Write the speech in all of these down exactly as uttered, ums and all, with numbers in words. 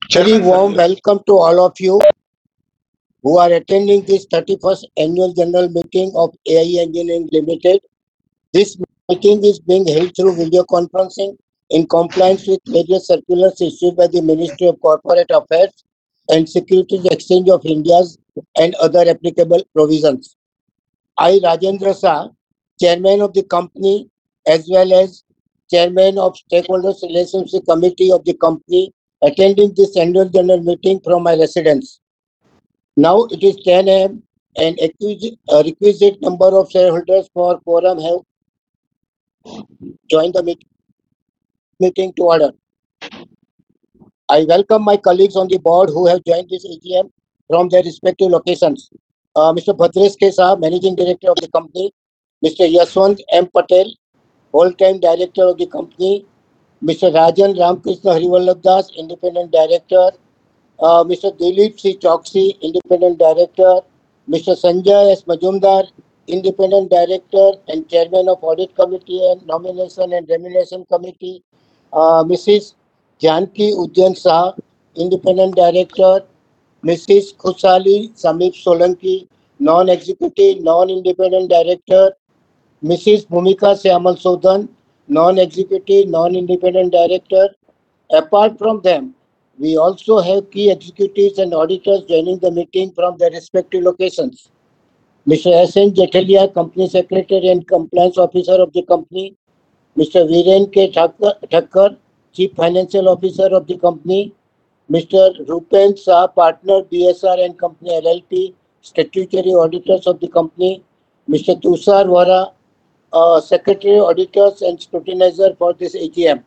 Very warm welcome to all of you who are attending this thirty-first Annual General Meeting of A I Engineering Limited. This meeting is being held through video conferencing in compliance with various circulars issued by the Ministry of Corporate Affairs and Securities Exchange of India and other applicable provisions. I, Rajendra Shah, Chairman of the company, as well as Chairman of Stakeholders Relationship Committee of the company, attending this annual general meeting from my residence. Now it is ten a m and a requisite number of shareholders for quorum have joined the meeting, meeting to order. I welcome my colleagues on the board who have joined this A G M from their respective locations. Uh, Mister Bhadresh K. Shah, Managing Director of the company, Mister Yaswant M. Patel, Whole-time Director of the company, Mister Rajan Ramkrishna Harivallabh Das, Independent Director, uh, Mister Dilip C. Choksi, Independent Director, Mister Sanjay S. Majumdar, Independent Director and Chairman of Audit Committee and Nomination and Remuneration Committee, uh, Missus Janki Ujjain Shah, Independent Director, Missus Khusali Samip Solanki, Non-Executive, Non-Independent Director, Missus Bhumika Syamal Sodhan, Non-Executive, Non-Independent Director. Apart from them, we also have key executives and auditors joining the meeting from their respective locations. Mister S N Jetalia, Company Secretary and Compliance Officer of the company, Mister Viren K. Thakkar, Chief Financial Officer of the company, Mister Rupen Shah, Partner, B S R and Company L L P, Statutory Auditors of the company, Mister Tushar Vora, uh, Secretary, Auditors and Scrutinizer for this A G M.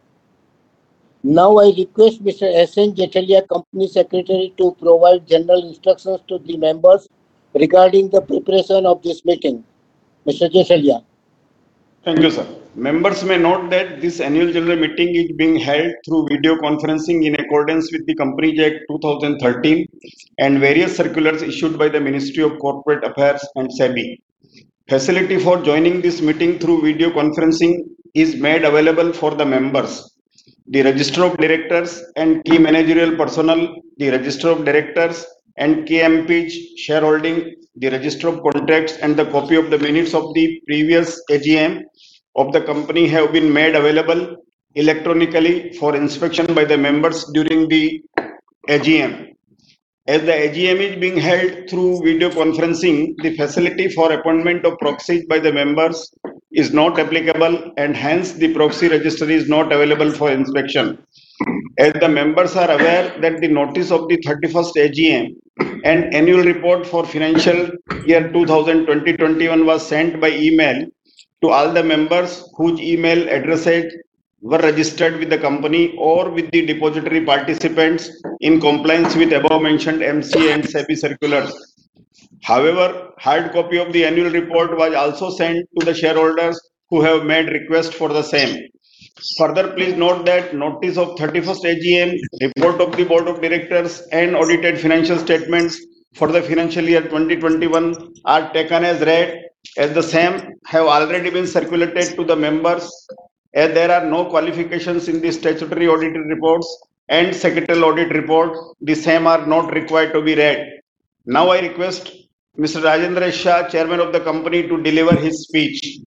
Now I request Mister S N Jetalia, Company Secretary, to provide general instructions to the members regarding the preparation of this meeting. Mister Jetalia. Thank you, sir. Members may note that this annual general meeting is being held through video conferencing in accordance with the Companies Act two thousand thirteen and various circulars issued by the Ministry of Corporate Affairs and SEBI. Facility for joining this meeting through video conferencing is made available for the members, the Register of Directors and key managerial personnel, the Register of Directors and key M Ps shareholding, the Register of Contracts and the copy of the minutes of the previous A G M of the company have been made available electronically for inspection by the members during the A G M. As the A G M is being held through video conferencing, the facility for appointment of proxies by the members is not applicable and hence the proxy register is not available for inspection. As the members are aware that the notice of the thirty-first A G M and annual report for financial year two thousand twenty to twenty-one was sent by email to all the members whose email addresses were registered with the company or with the depository participants in compliance with above mentioned M C and SEBI circulars. However, hard copy of the annual report was also sent to the shareholders who have made request for the same. Further, please note that notice of thirty-first A G M, report of the Board of Directors and audited financial statements for the financial year twenty twenty-one are taken as read, as the same have already been circulated to the members, as there are no qualifications in the statutory audited reports and secretarial audit report, the same are not required to be read. Now I request Mister Rajendra Shah, Chairman of the company, to deliver his speech.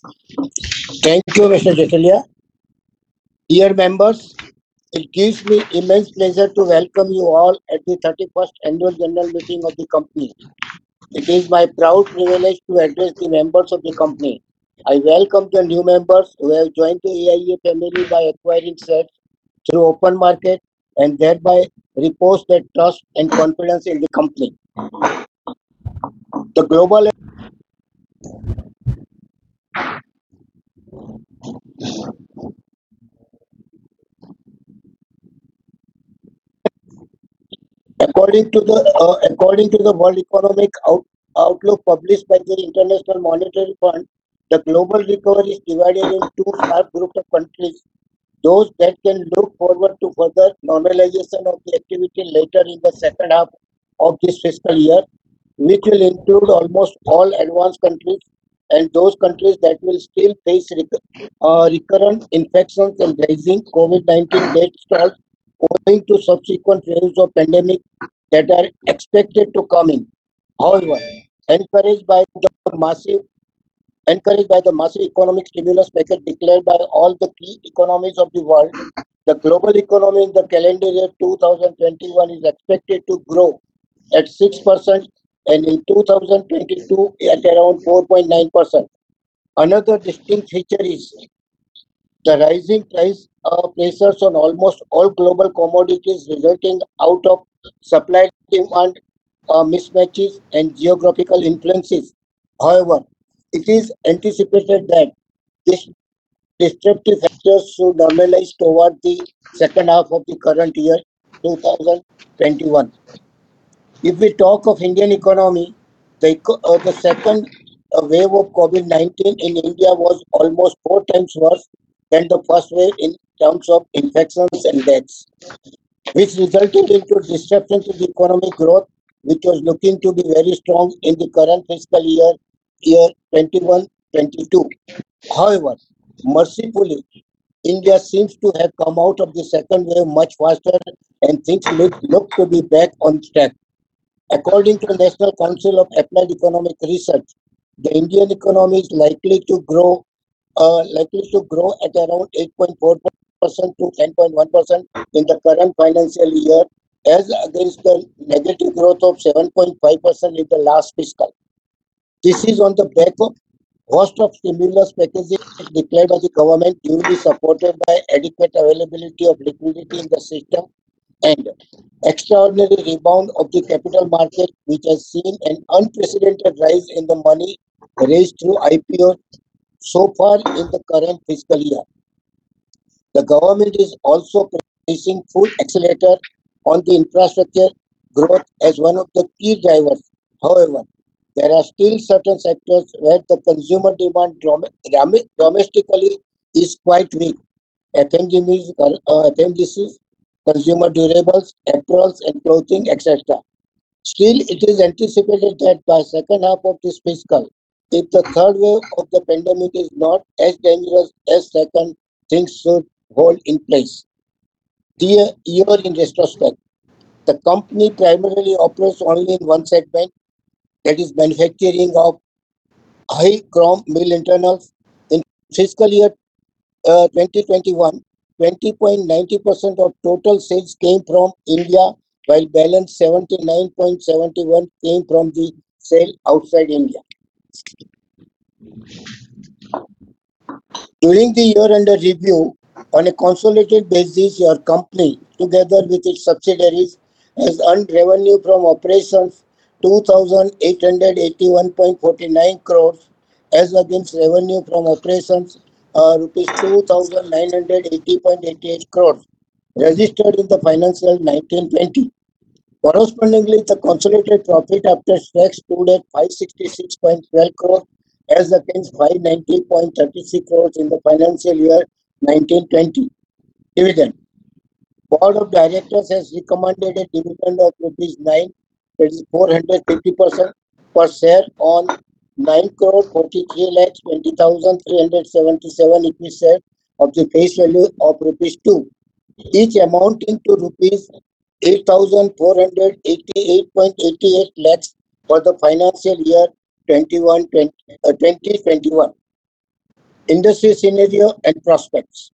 Thank you, Mister Jetalia. Dear members, it gives me immense pleasure to welcome you all at the thirty-first Annual General Meeting of the company. It is my proud privilege to address the members of the company. I welcome the new members who have joined the A I A family by acquiring shares through open market and thereby repose their trust and confidence in the company. The global According to the uh, according to the World Economic Out, Outlook published by the International Monetary Fund, the global recovery is divided into two sharp groups of countries: those that can look forward to further normalization of the activity later in the second half of this fiscal year, which will include almost all advanced countries, and those countries that will still face rec uh, recurrent infections and rising COVID nineteen death tolls owing to subsequent waves of pandemic that are expected to come in. However, encouraged by the massive encouraged by the massive economic stimulus package declared by all the key economies of the world, the global economy in the calendar year two thousand twenty-one is expected to grow at six percent and in two thousand twenty-two at around four point nine percent. Another distinct feature is the rising price uh, pressures on almost all global commodities resulting out of supply demand uh, mismatches and geographical influences. However, it is anticipated that these disruptive factors should normalize toward the second half of the current year, two thousand twenty-one. If we talk of Indian economy, the, eco- uh, the second uh, wave of COVID nineteen in India was almost four times worse than the first wave in terms of infections and deaths, which resulted into disruption to the economic growth, which was looking to be very strong in the current fiscal year, year twenty-one twenty-two. However, mercifully, India seems to have come out of the second wave much faster and things look, look to be back on track. According to the National Council of Applied Economic Research, the Indian economy is likely to grow uh, likely to grow at around eight point four percent to ten point one percent in the current financial year, as against the negative growth of seven point five percent in the last fiscal. This is on the back of host of stimulus packages declared by the government, duly supported by adequate availability of liquidity in the system and extraordinary rebound of the capital market, which has seen an unprecedented rise in the money raised through I P O so far in the current fiscal year. The government is also pressing full accelerator on the infrastructure growth as one of the key drivers. However, there are still certain sectors where the consumer demand dom- dom- domestically is quite weak. F M G Ms, uh, F M G Cs, consumer durables, apparels and clothing, et cetera. Still, it is anticipated that by second half of this fiscal, if the third wave of the pandemic is not as dangerous as second, things should hold in place. Dear year in retrospect, the company primarily operates only in one segment, that is manufacturing of high chrome mill internals. In fiscal year uh, twenty twenty-one, twenty point nine zero percent of total sales came from India, while balance seventy-nine point seven one came from the sale outside India. During the year under review, on a consolidated basis, your company, together with its subsidiaries, has earned revenue from operations two thousand eight hundred eighty-one point four nine crores as against revenue from operations uh, rupees two thousand nine hundred eighty point eight eight crores registered in the financial nineteen twenty. Correspondingly, the consolidated profit after tax stood at five hundred sixty-six point one two crores as against five hundred ninety point three six crores in the financial year nineteen twenty. Dividend. Board of Directors has recommended a dividend of rupees nine, that is four hundred fifty percent per share on nine crore forty-three lakhs twenty thousand three hundred seventy-seven equity share of the face value of rupees two, each amounting to rupees eight thousand four hundred eighty-eight point eight eight lakhs for the financial year twenty-one twenty, uh, twenty twenty-one. Industry scenario and prospects.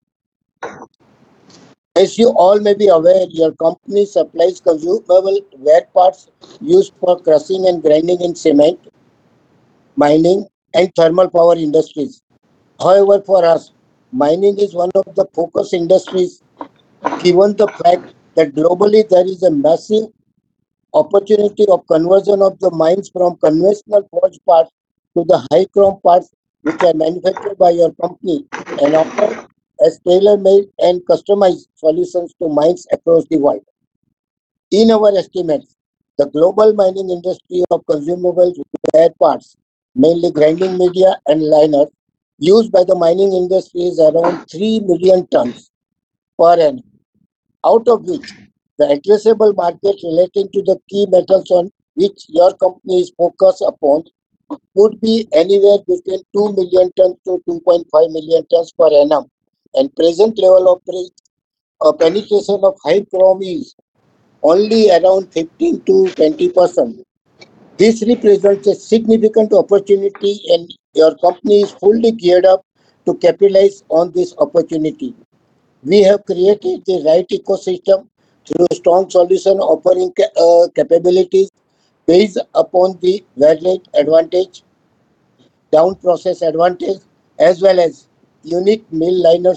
As you all may be aware, your company supplies consumable wear parts used for crushing and grinding in cement, mining, and thermal power industries. However, for us, mining is one of the focus industries given the fact that globally there is a massive opportunity of conversion of the mines from conventional forged parts to the high chrome parts which are manufactured by your company and offer as tailor-made and customized solutions to mines across the world. In our estimates, the global mining industry of consumable wear parts, mainly grinding media and liners, used by the mining industry is around three million tons per annum, out of which the addressable market relating to the key metals on which your company is focused upon would be anywhere between two million tons to two point five million tons per annum, and present level of a penetration of high chrome is only around fifteen to twenty percent. This represents a significant opportunity, and your company is fully geared up to capitalize on this opportunity. We have created the right ecosystem through strong solution offering ca- uh, capabilities based upon the value advantage, down process advantage, as well as unique mill liner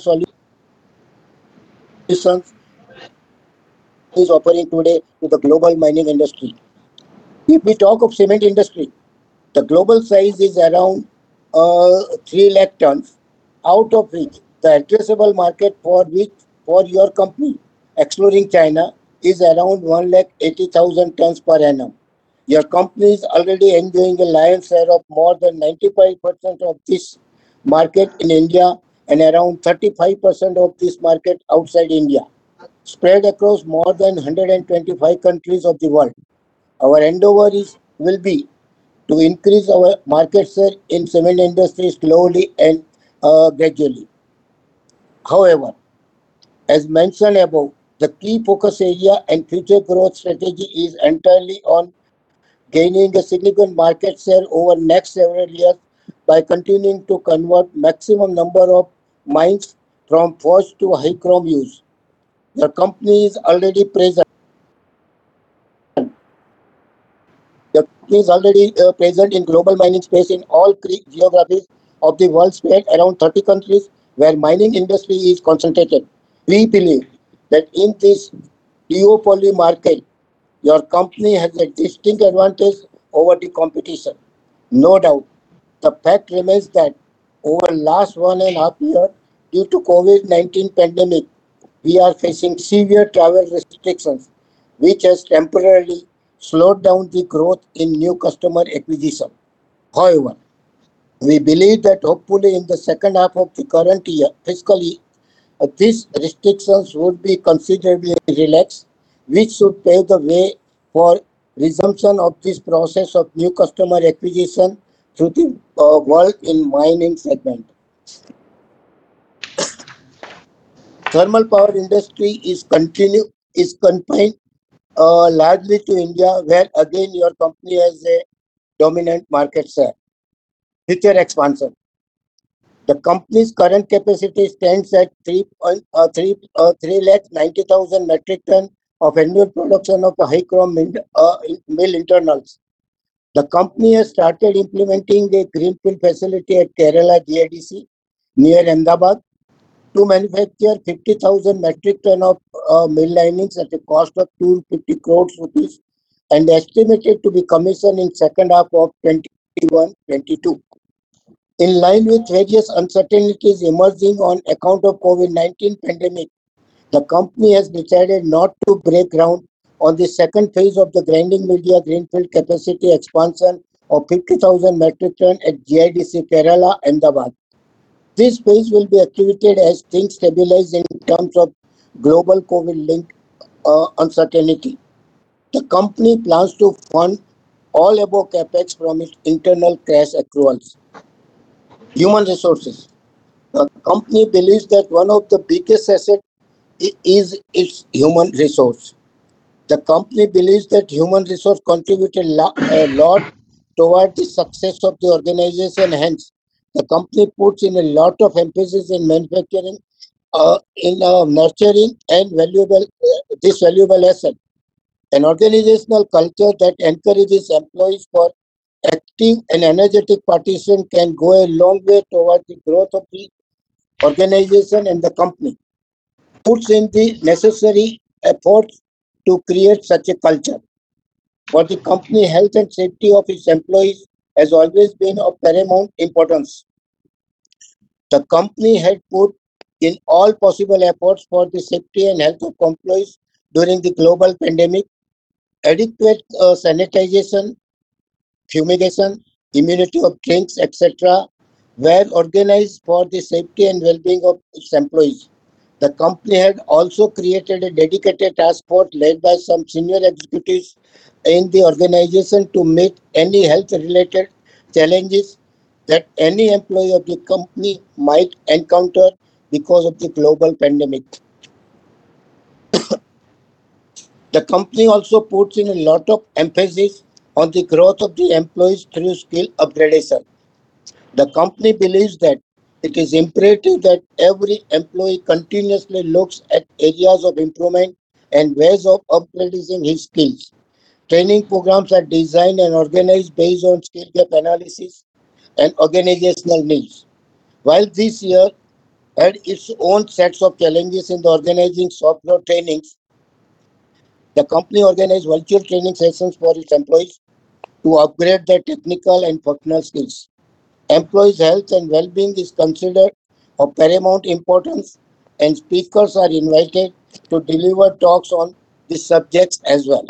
solutions is offering today to the global mining industry. If we talk of cement industry, the global size is around uh, three lakh tons, out of which the addressable market for which for your company, excluding China, is around one lakh eighty thousand tons per annum. Your company is already enjoying a lion's share of more than ninety-five percent of this market in India and around thirty-five percent of this market outside India, spread across more than one hundred twenty-five countries of the world. Our endeavor is will be to increase our market share in cement industry slowly and uh, gradually. However, as mentioned above, the key focus area and future growth strategy is entirely on gaining a significant market share over next several years by continuing to convert maximum number of mines from forged to high chrome use. The company is already present The company is already uh, present in global mining space in all cre- geographies of the world, spread around thirty countries where mining industry is concentrated. We believe that in this duopoly market, your company has a distinct advantage over the competition. No doubt, the fact remains that over last one and a half year, due to COVID nineteen pandemic, we are facing severe travel restrictions, which has temporarily slowed down the growth in new customer acquisition. However, we believe that hopefully in the second half of the current year, fiscal year, uh, these restrictions would be considerably relaxed, which should pave the way for resumption of this process of new customer acquisition through the uh, world in mining segment. Thermal power industry is continue is confined uh, largely to India, where again your company has a dominant market share. Future expansion. The company's current capacity stands at three, point, uh, three, uh, three lakh ninety thousand metric ton of annual production of high chrome mill, uh, mill internals. The company has started implementing a greenfield facility at Kerala G I D C near Ahmedabad to manufacture fifty thousand metric ton of uh, mill linings at a cost of two hundred fifty crores rupees and estimated to be commissioned in second half of twenty-one twenty-two. In line with various uncertainties emerging on account of COVID nineteen pandemic, the company has decided not to break ground on the second phase of the grinding media greenfield capacity expansion of fifty thousand metric ton at G I D C Kerala, Ahmedabad. This phase will be activated as things stabilize in terms of global COVID-linked uh, uncertainty. The company plans to fund all above capex from its internal cash accruals. Human resources. The company believes that one of the biggest assets is its human resource. The company believes that human resource contributed a lot toward the success of the organization. Hence, the company puts in a lot of emphasis in manufacturing, uh, in uh, nurturing and valuable uh, this valuable asset. An organizational culture that encourages employees for active and energetic participation can go a long way toward the growth of the organization and the company. Puts in the necessary efforts to create such a culture. For the company, health and safety of its employees has always been of paramount importance. The company had put in all possible efforts for the safety and health of employees during the global pandemic. Adequate uh, sanitization, fumigation, immunity of drinks, et cetera were organized for the safety and well-being of its employees. The company had also created a dedicated task force led by some senior executives in the organization to meet any health-related challenges that any employee of the company might encounter because of the global pandemic. The company also puts in a lot of emphasis on the growth of the employees through skill upgradation. The company believes that it is imperative that every employee continuously looks at areas of improvement and ways of upgrading his skills. Training programs are designed and organized based on skill gap analysis and organizational needs. While this year had its own sets of challenges in the organizing software trainings, the company organized virtual training sessions for its employees to upgrade their technical and functional skills. Employees' health and well-being is considered of paramount importance, and speakers are invited to deliver talks on these subjects as well.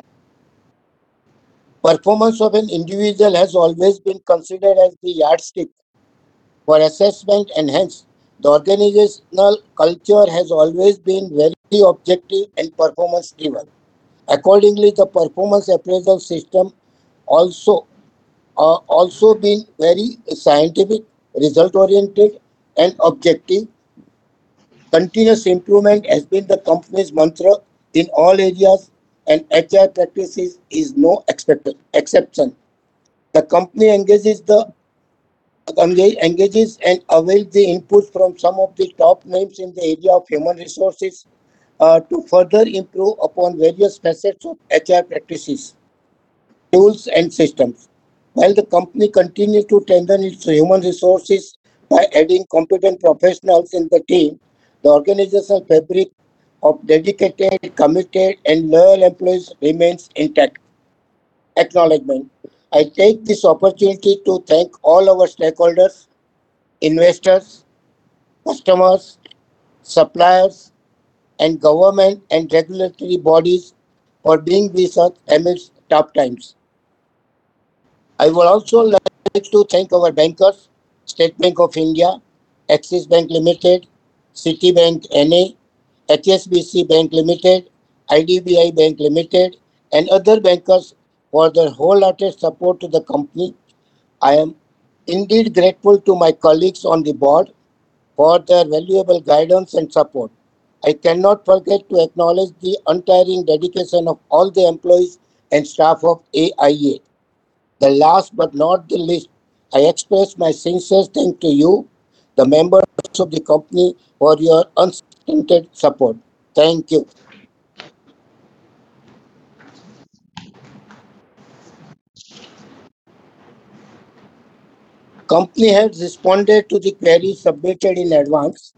Performance of an individual has always been considered as the yardstick for assessment, and hence the organizational culture has always been very objective and performance driven. Accordingly, the performance appraisal system also uh, also been very scientific, result oriented, and objective. Continuous improvement has been the company's mantra in all areas, and H R practices is no expect- exception. The company engages the engage, engages and avails the inputs from some of the top names in the area of human resources uh, to further improve upon various facets of H R practices, tools, and systems. While the company continues to strengthen its human resources by adding competent professionals in the team, the organizational fabric of dedicated, committed, and loyal employees remains intact. Acknowledgement. I take this opportunity to thank all our stakeholders, investors, customers, suppliers, and government and regulatory bodies for being with us amidst tough times. I would also like to thank our bankers, State Bank of India, Axis Bank Limited, Citibank N A, H S B C Bank Limited, I D B I Bank Limited, and other bankers for their wholehearted support to the company. I am indeed grateful to my colleagues on the board for their valuable guidance and support. I cannot forget to acknowledge the untiring dedication of all the employees and staff of A I A. The last but not the least, I express my sincere thanks to you, the members of the company, for your unstinted support. Thank you. Company has responded to the queries submitted in advance.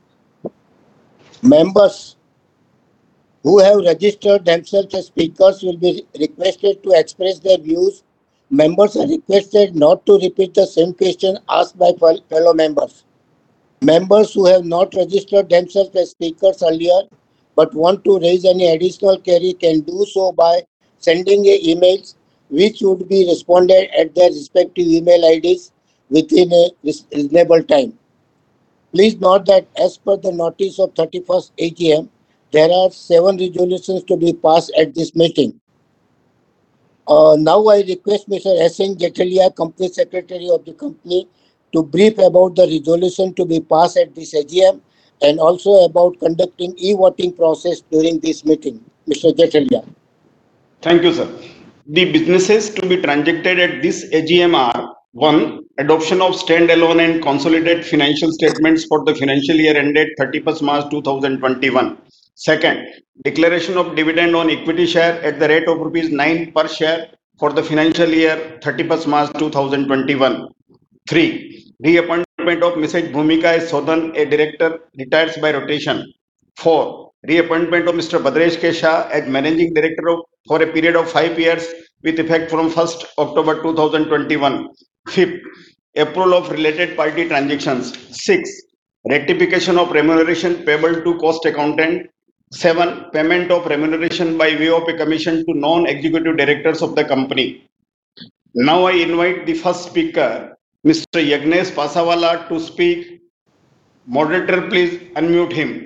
Members who have registered themselves as speakers will be requested to express their views. Members are requested not to repeat the same question asked by fellow members. Members who have not registered themselves as speakers earlier but want to raise any additional query can do so by sending a emails which would be responded at their respective email I Ds within a reasonable time. Please note that as per the notice of thirty-first A G M, there are seven resolutions to be passed at this meeting. Uh, now I request Mister S N Jetalia, Company Secretary of the company, to brief about the resolution to be passed at this A G M and also about conducting e-voting process during this meeting. Mister Jetalia. Thank you, sir. The businesses to be transacted at this A G M are: one. Adoption of standalone and consolidated financial statements for the financial year ended thirty-first March two thousand twenty-one. Second. Declaration of dividend on equity share at the rate of rupees nine per share for the financial year thirty-first March two thousand twenty-one. Three. Reappointment of Missus Bhumika S. Sodhan, a director, retires by rotation. Four. Reappointment of Mister Bhadresh K. Shah as managing director of, for a period of five years with effect from first October two thousand twenty-one. Fifth. Approval of related party transactions. Six. Rectification of remuneration payable to cost accountant. Seven. Payment of remuneration by way of a commission to non-executive directors of the company. Now I invite the first speaker, Mister Yagnesh Pasawala, to speak. Moderator, please unmute him.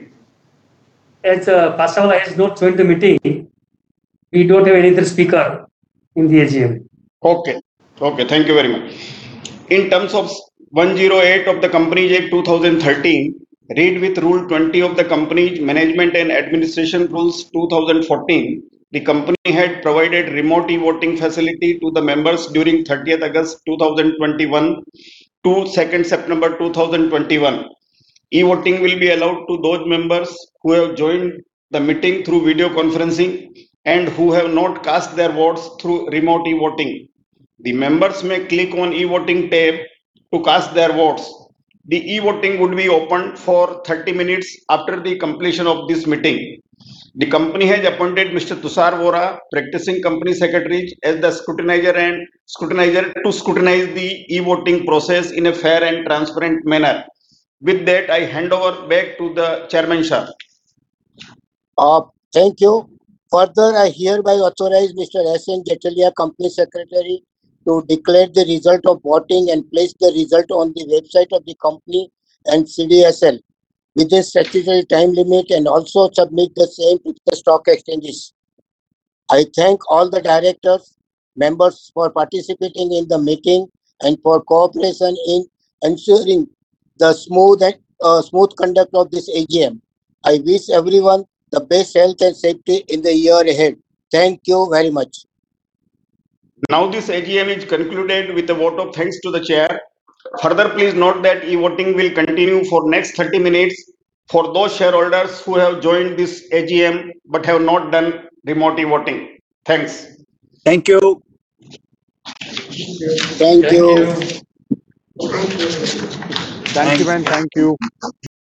As uh, Pasawala has not joined the meeting, we don't have any other speaker in the A G M. Okay. Okay. Thank you very much. In terms of one oh eight of the Companies Act two thousand thirteen, read with Rule twenty of the Companies Management and Administration Rules two thousand fourteen, the company had provided remote e-voting facility to the members during thirtieth August two thousand twenty-one to second September two thousand twenty-one. E-voting will be allowed to those members who have joined the meeting through video conferencing and who have not cast their votes through remote e-voting. The members may click on e-voting tab to cast their votes. The e-voting would be opened for thirty minutes after the completion of this meeting. The company has appointed Mister Tushar Vora, practicing company secretary, as the scrutinizer and scrutinizer to scrutinize the e-voting process in a fair and transparent manner. With that, I hand over back to the chairman, sir. Uh, thank you. Further, I hereby authorize Mister S N Jetalia, Company Secretary, to declare the result of voting and place the result on the website of the company and C D S L with a statutory time limit, and also submit the same to the stock exchanges. I thank all the directors, members for participating in the meeting and for cooperation in ensuring the smooth and uh, smooth conduct of this A G M. I wish everyone the best health and safety in the year ahead. Thank you very much. Now this A G M is concluded with a vote of thanks to the chair. Further, please note that e-voting will continue for next thirty minutes for those shareholders who have joined this A G M but have not done remote e-voting. Thanks. Thank you. Thank you. Thank you. Thank you, man. Thank you.